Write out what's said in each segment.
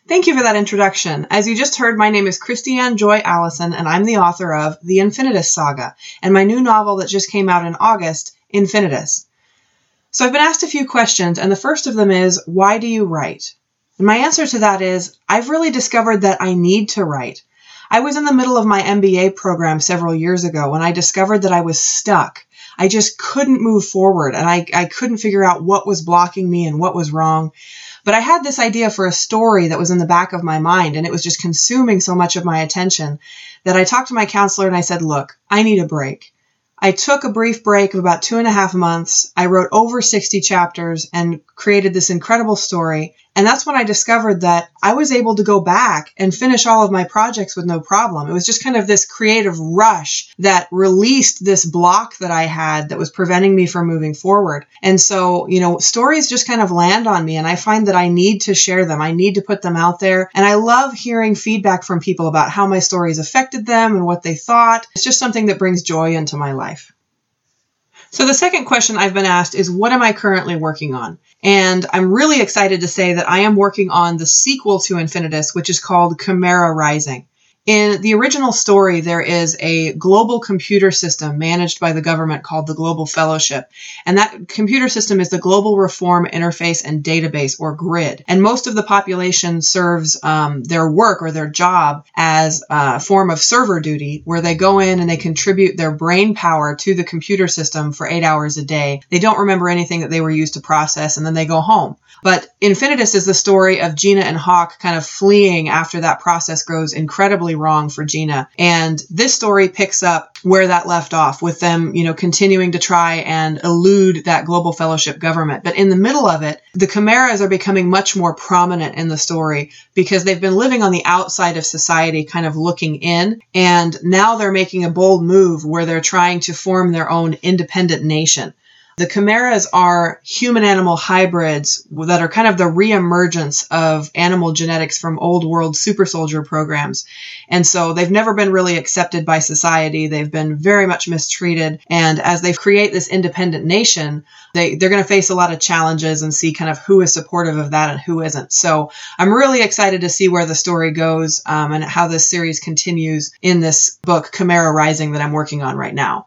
Thank you for that introduction. As you just heard, my name is Christiane Joy Allison, and I'm the author of The Infinitus Saga, and my new novel that just came out in August, Infinitus. So I've been asked a few questions, and the first of them is, why do you write? And my answer to that is, I've really discovered that I need to write. I was in the middle of my MBA program several years ago when I discovered that I was stuck. I just couldn't move forward, and I couldn't figure out what was blocking me and what was wrong. But I had this idea for a story that was in the back of my mind, and it was just consuming so much of my attention that I talked to my counselor and I said, look, I need a break. I took a brief break of about 2.5 months. I wrote over 60 chapters and created this incredible story. And that's when I discovered that I was able to go back and finish all of my projects with no problem. It was just kind of this creative rush that released this block that I had that was preventing me from moving forward. And so, stories just kind of land on me, and I find that I need to share them. I need to put them out there. And I love hearing feedback from people about how my stories affected them and what they thought. It's just something that brings joy into my life. So the second question I've been asked is, what am I currently working on? And I'm really excited to say that I am working on the sequel to Infinitus, which is called Chimera Rising. In the original story, there is a global computer system managed by the government called the Global Fellowship. And that computer system is the Global Reform Interface and Database, or GRID. And most of the population serves their work or their job as a form of server duty, where they go in and they contribute their brain power to the computer system for 8 hours a day. They don't remember anything that they were used to process, and then they go home. But Infinitus is the story of Gina and Hawk kind of fleeing after that process goes incredibly wrong for Gina. And this story picks up where that left off, with them, continuing to try and elude that Global Fellowship government. But in the middle of it, the Chimeras are becoming much more prominent in the story because they've been living on the outside of society, kind of looking in. And now they're making a bold move where they're trying to form their own independent nation. The Chimeras are human-animal hybrids that are kind of the reemergence of animal genetics from old world super soldier programs. And so they've never been really accepted by society. They've been very much mistreated. And as they create this independent nation, they're going to face a lot of challenges and see kind of who is supportive of that and who isn't. So I'm really excited to see where the story goes and how this series continues in this book, Chimera Rising, that I'm working on right now.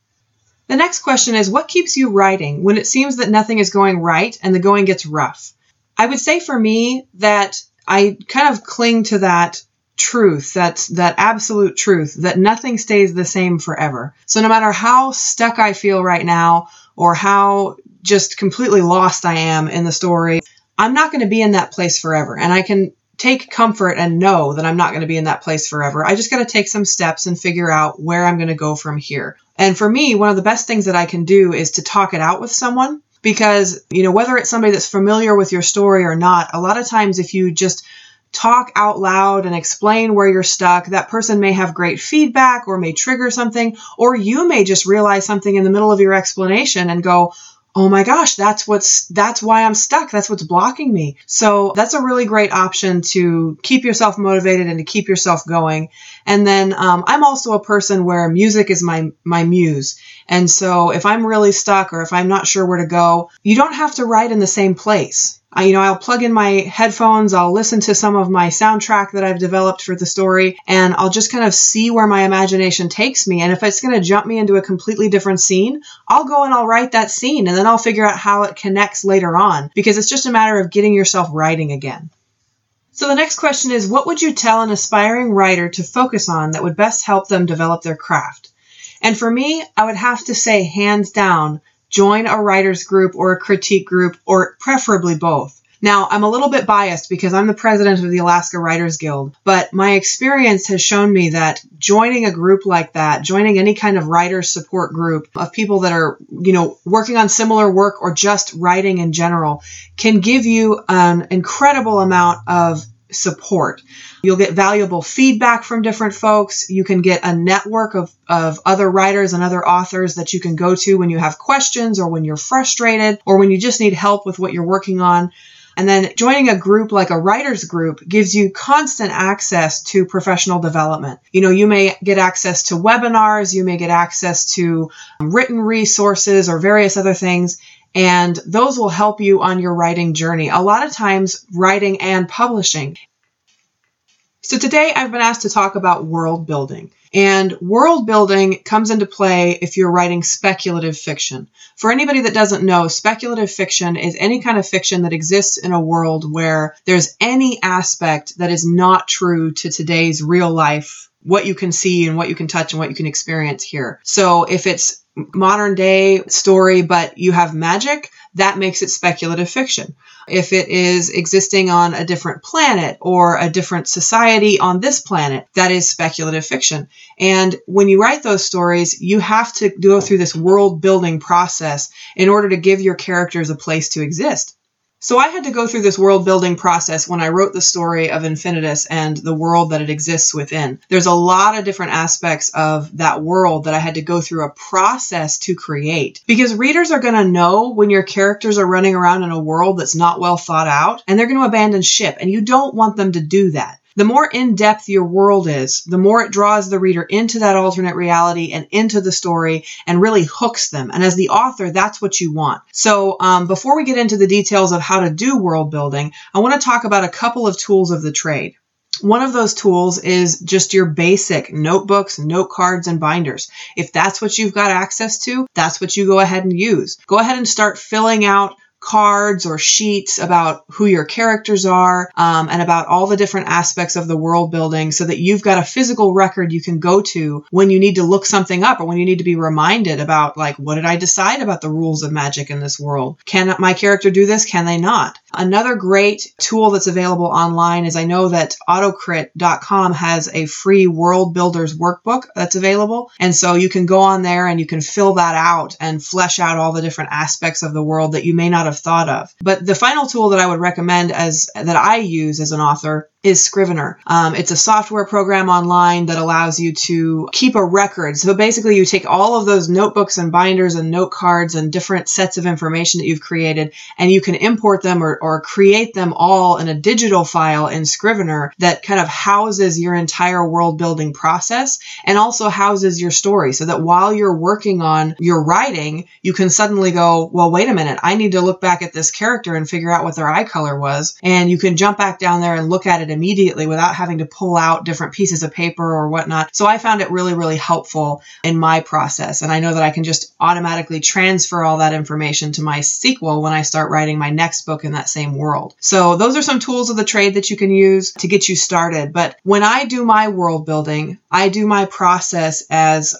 The next question is, what keeps you writing when it seems that nothing is going right and the going gets rough? I would say for me that I kind of cling to that truth, that absolute truth, that nothing stays the same forever. So no matter how stuck I feel right now or how just completely lost I am in the story, I'm not going to be in that place forever. And I can take comfort and know that I'm not going to be in that place forever. I just got to take some steps and figure out where I'm going to go from here. And for me, one of the best things that I can do is to talk it out with someone, because, whether it's somebody that's familiar with your story or not, a lot of times if you just talk out loud and explain where you're stuck, that person may have great feedback or may trigger something, or you may just realize something in the middle of your explanation and go, oh my gosh, that's why I'm stuck. That's what's blocking me. So that's a really great option to keep yourself motivated and to keep yourself going. And then I'm also a person where music is my muse. And so if I'm really stuck or if I'm not sure where to go, you don't have to write in the same place. I'll plug in my headphones, I'll listen to some of my soundtrack that I've developed for the story, and I'll just kind of see where my imagination takes me. And if it's going to jump me into a completely different scene, I'll go and I'll write that scene, and then I'll figure out how it connects later on, because it's just a matter of getting yourself writing again. So the next question is, what would you tell an aspiring writer to focus on that would best help them develop their craft? And for me, I would have to say, hands down, join a writer's group or a critique group, or preferably both. Now, I'm a little bit biased because I'm the president of the Alaska Writers Guild, but my experience has shown me that joining a group like that, joining any kind of writer's support group of people that are, working on similar work or just writing in general, can give you an incredible amount of support. You'll get valuable feedback from different folks. You can get a network of other writers and other authors that you can go to when you have questions or when you're frustrated or when you just need help with what you're working on. And then joining a group like a writer's group gives you constant access to professional development. You may get access to webinars, you may get access to written resources or various other things. And those will help you on your writing journey. A lot of times, writing and publishing, So today I've been asked to talk about world building. And world building comes into play if you're writing speculative fiction. For anybody that doesn't know, speculative fiction is any kind of fiction that exists in a world where there's any aspect that is not true to today's real life, what you can see and what you can touch and what you can experience here. So if it's modern day story, but you have magic, that makes it speculative fiction. If it is existing on a different planet or a different society on this planet, that is speculative fiction. And when you write those stories, you have to go through this world building process in order to give your characters a place to exist. So I had to go through this world building process when I wrote the story of Infinitus and the world that it exists within. There's a lot of different aspects of that world that I had to go through a process to create. Because readers are going to know when your characters are running around in a world that's not well thought out, and they're going to abandon ship, and you don't want them to do that. The more in-depth your world is, the more it draws the reader into that alternate reality and into the story and really hooks them. And as the author, that's what you want. So before we get into the details of how to do world building, I want to talk about a couple of tools of the trade. One of those tools is just your basic notebooks, note cards, and binders. If that's what you've got access to, that's what you go ahead and use. Go ahead and start filling out cards or sheets about who your characters are and about all the different aspects of the world building so that you've got a physical record you can go to when you need to look something up or when you need to be reminded about, like, what did I decide about the rules of magic in this world? Can my character do this? Can they not? Another great tool that's available online is I know that Autocrit.com has a free World Builders workbook that's available. And so you can go on there and you can fill that out and flesh out all the different aspects of the world that you may not have thought of. But the final tool that I would recommend that I use as an author is Scrivener. It's a software program online that allows you to keep a record. So basically you take all of those notebooks and binders and note cards and different sets of information that you've created, and you can import them or create them all in a digital file in Scrivener that kind of houses your entire world building process and also houses your story, so that while you're working on your writing, you can suddenly go, well, wait a minute, I need to look back at this character and figure out what their eye color was. And you can jump back down there and look at it immediately without having to pull out different pieces of paper or whatnot. So I found it really, really helpful in my process. And I know that I can just automatically transfer all that information to my sequel when I start writing my next book in that same world. So those are some tools of the trade that you can use to get you started. But when I do my world building, I do my process as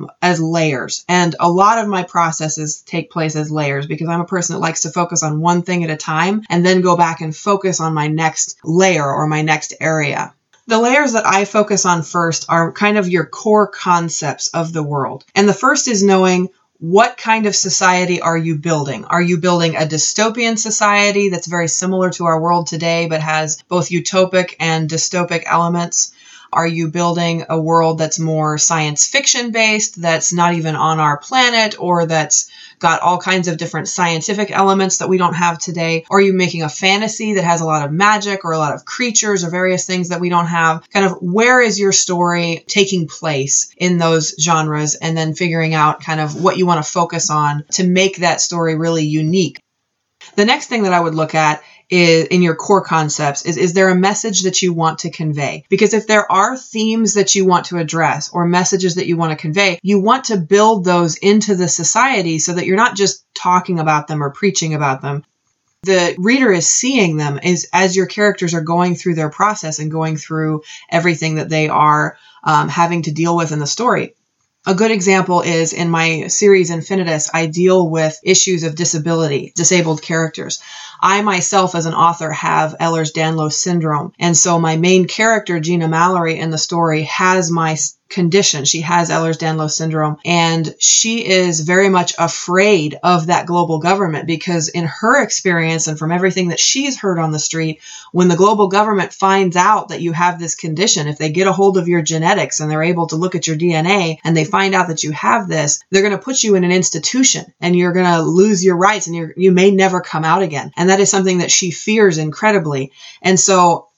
layers. And a lot of my processes take place as layers because I'm a person that likes to focus on one thing at a time and then go back and focus on my next layer or my next area. The layers that I focus on first are kind of your core concepts of the world. And the first is knowing what kind of society are you building? Are you building a dystopian society that's very similar to our world today but has both utopic and dystopic elements? Are you building a world that's more science fiction based, that's not even on our planet, or that's got all kinds of different scientific elements that we don't have today? Or are you making a fantasy that has a lot of magic or a lot of creatures or various things that we don't have? Kind of where is your story taking place in those genres, and then figuring out kind of what you want to focus on to make that story really unique. The next thing that I would look at is, in your core concepts, is there a message that you want to convey? Because if there are themes that you want to address or messages that you want to convey, you want to build those into the society so that you're not just talking about them or preaching about them. The reader is seeing them as your characters are going through their process and going through everything that they are having to deal with in the story. A good example is in my series Infinitus, I deal with issues of disability, disabled characters. I myself as an author have Ehlers-Danlos syndrome. And so my main character, Gina Mallory, in the story has my condition. She has Ehlers-Danlos syndrome, and she is very much afraid of that global government because in her experience and from everything that she's heard on the street, when the global government finds out that you have this condition, if they get a hold of your genetics and they're able to look at your DNA and they find out that you have this, they're going to put you in an institution and you're going to lose your rights and you may never come out again. And that is something that she fears incredibly. And so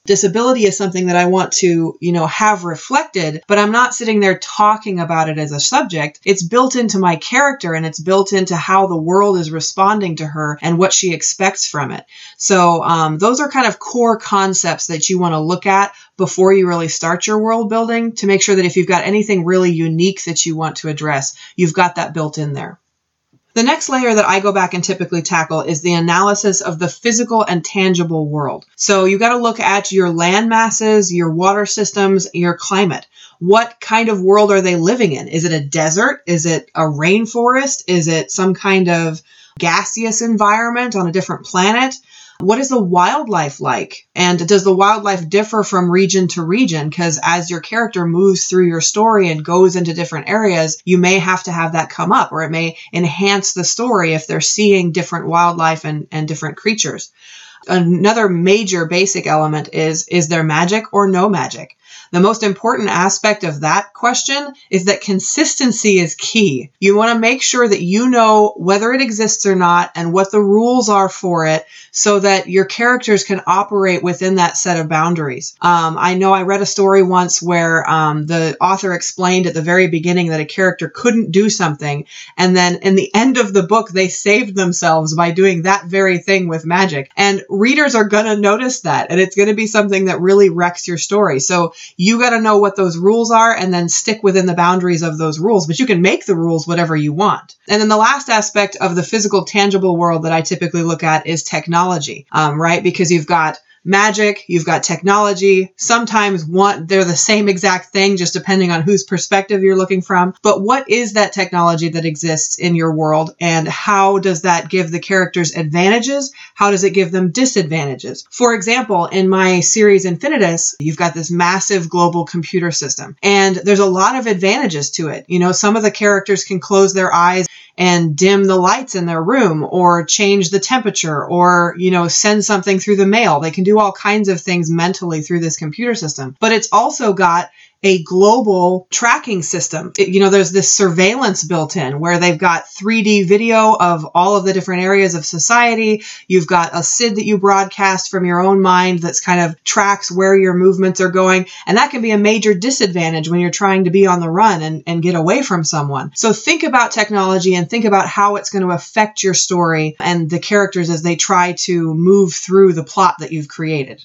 Disability is something that I want to, have reflected, but I'm not sitting there talking about it as a subject. It's built into my character, and it's built into how the world is responding to her and what she expects from it. So those are kind of core concepts that you want to look at before you really start your world building, to make sure that if you've got anything really unique that you want to address, you've got that built in there. The next layer that I go back and typically tackle is the analysis of the physical and tangible world. So you got to look at your land masses, your water systems, your climate. What kind of world are they living in? Is it a desert? Is it a rainforest? Is it some kind of gaseous environment on a different planet? What is the wildlife like? And does the wildlife differ from region to region? Because as your character moves through your story and goes into different areas, you may have to have that come up, or it may enhance the story if they're seeing different wildlife and different creatures. Another major basic element is there magic or no magic? The most important aspect of that question is that consistency is key. You want to make sure that you know whether it exists or not and what the rules are for it, so that your characters can operate within that set of boundaries. I know I read a story once where the author explained at the very beginning that a character couldn't do something, and then in the end of the book, they saved themselves by doing that very thing with magic. And readers are going to notice that, and it's going to be something that really wrecks your story. So you got to know what those rules are and then stick within the boundaries of those rules, but you can make the rules whatever you want. And then the last aspect of the physical, tangible world that I typically look at is technology, right? Because you've got magic, you've got technology. Sometimes they're the same exact thing, just depending on whose perspective you're looking from. But what is that technology that exists in your world, and how does that give the characters advantages? How does it give them disadvantages? For example, in my series Infinitus, you've got this massive global computer system, and there's a lot of advantages to it. Some of the characters can close their eyes and dim the lights in their room, or change the temperature, or, send something through the mail. They can do all kinds of things mentally through this computer system. But it's also got a global tracking system. There's this surveillance built in where they've got 3D video of all of the different areas of society. You've got a SID that you broadcast from your own mind that's kind of tracks where your movements are going. And that can be a major disadvantage when you're trying to be on the run and get away from someone. So think about technology and think about how it's going to affect your story and the characters as they try to move through the plot that you've created.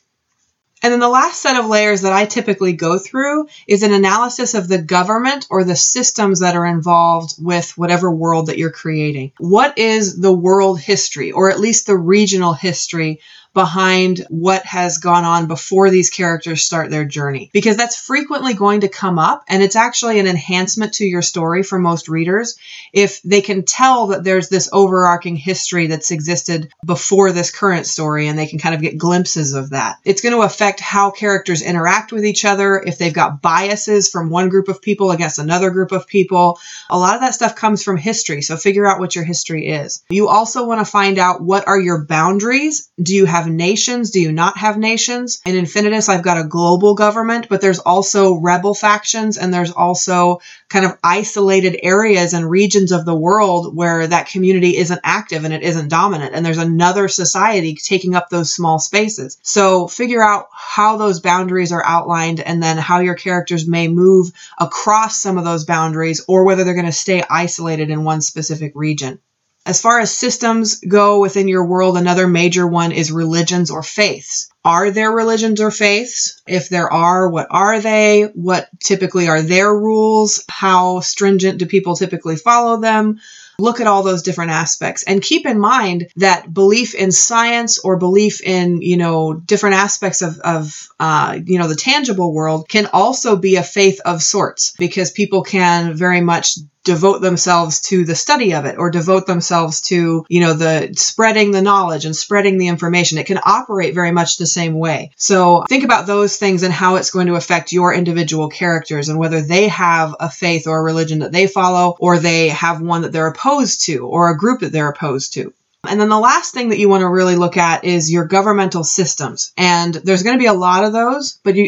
And then the last set of layers that I typically go through is an analysis of the government or the systems that are involved with whatever world that you're creating. What is the world history, or at least the regional history, behind what has gone on before these characters start their journey? Because that's frequently going to come up, and it's actually an enhancement to your story for most readers if they can tell that there's this overarching history that's existed before this current story, and they can kind of get glimpses of that. It's going to affect how characters interact with each other, if they've got biases from one group of people against another group of people. A lot of that stuff comes from history, so figure out what your history is. You also want to find out, what are your boundaries? Do you have nations? Do you not have nations? In Infinitus, I've got a global government, but there's also rebel factions, and there's also kind of isolated areas and regions of the world where that community isn't active and it isn't dominant, and there's another society taking up those small spaces. So figure out how those boundaries are outlined, and then how your characters may move across some of those boundaries, or whether they're going to stay isolated in one specific region. As far as systems go within your world, another major one is religions or faiths. Are there religions or faiths? If there are, what are they? What typically are their rules? How stringent do people typically follow them? Look at all those different aspects, and keep in mind that belief in science or belief in, different aspects of the tangible world can also be a faith of sorts, because people can very much devote themselves to the study of it, or devote themselves to, the spreading the knowledge and spreading the information. It can operate very much the same way. So think about those things and how it's going to affect your individual characters, and whether they have a faith or a religion that they follow, or they have one that they're opposed to, or a group that they're opposed to. And then the last thing that you want to really look at is your governmental systems. And there's going to be a lot of those, but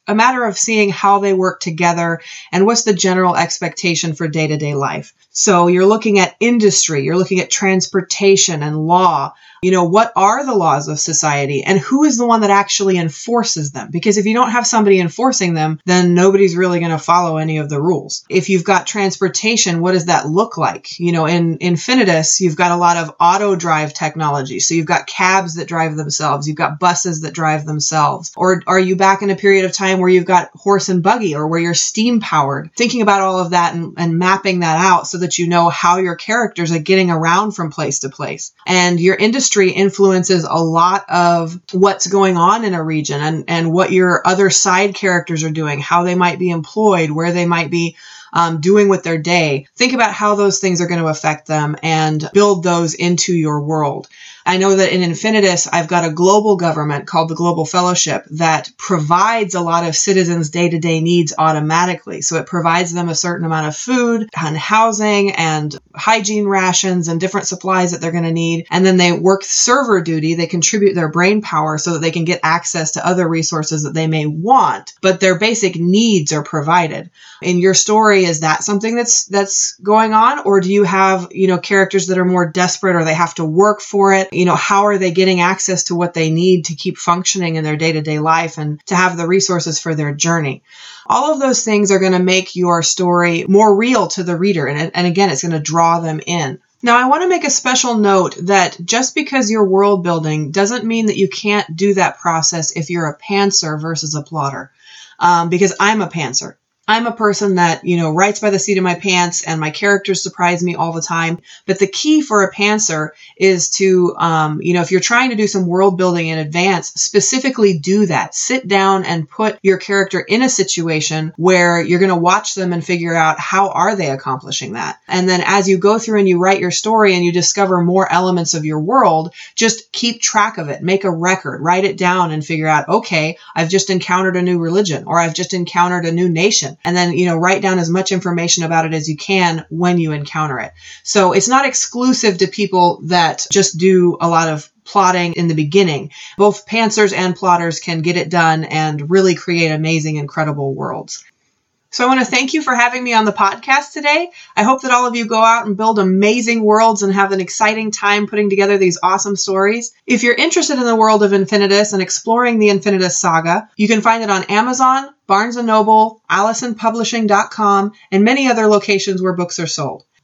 a matter of seeing how they work together and what's the general expectation for day-to-day life. So you're looking at industry, you're looking at transportation and law. What are the laws of society and who is the one that actually enforces them? Because if you don't have somebody enforcing them, then nobody's really going to follow any of the rules. If you've got transportation, what does that look like? In Infinitus, you've got a lot of auto drive technology. So you've got cabs that drive themselves. You've got buses that drive themselves. Or are you back in a period of time where you've got horse and buggy or where you're steam powered? Thinking about all of that and mapping that out so that you know how your characters are getting around from place to place. And your industry influences a lot of what's going on in a region and what your other side characters are doing, how they might be employed, where they might be doing with their day. Think about how those things are going to affect them and build those into your world. I know that in Infinitus, I've got a global government called the Global Fellowship that provides a lot of citizens' day-to-day needs automatically. So it provides them a certain amount of food and housing and hygiene rations and different supplies that they're going to need. And then they work server duty. They contribute their brain power so that they can get access to other resources that they may want, but their basic needs are provided. In your story, is that something that's going on? Or do you have, characters that are more desperate or they have to work for it? How are they getting access to what they need to keep functioning in their day-to-day life and to have the resources for their journey? All of those things are going to make your story more real to the reader. And again, it's going to draw them in. Now, I want to make a special note that just because you're world building doesn't mean that you can't do that process if you're a pantser versus a plotter. Because I'm a pantser. I'm a person that, writes by the seat of my pants and my characters surprise me all the time. But the key for a pantser is to, if you're trying to do some world building in advance, specifically do that. Sit down and put your character in a situation where you're going to watch them and figure out how are they accomplishing that. And then as you go through and you write your story and you discover more elements of your world, just keep track of it. Make a record, write it down and figure out, okay, I've just encountered a new religion or I've just encountered a new nation. And then, write down as much information about it as you can when you encounter it. So it's not exclusive to people that just do a lot of plotting in the beginning. Both pantsers and plotters can get it done and really create amazing, incredible worlds. So I want to thank you for having me on the podcast today. I hope that all of you go out and build amazing worlds and have an exciting time putting together these awesome stories. If you're interested in the world of Infinitus and exploring the Infinitus saga, you can find it on Amazon, Barnes & Noble, AllisonPublishing.com, and many other locations where books are sold.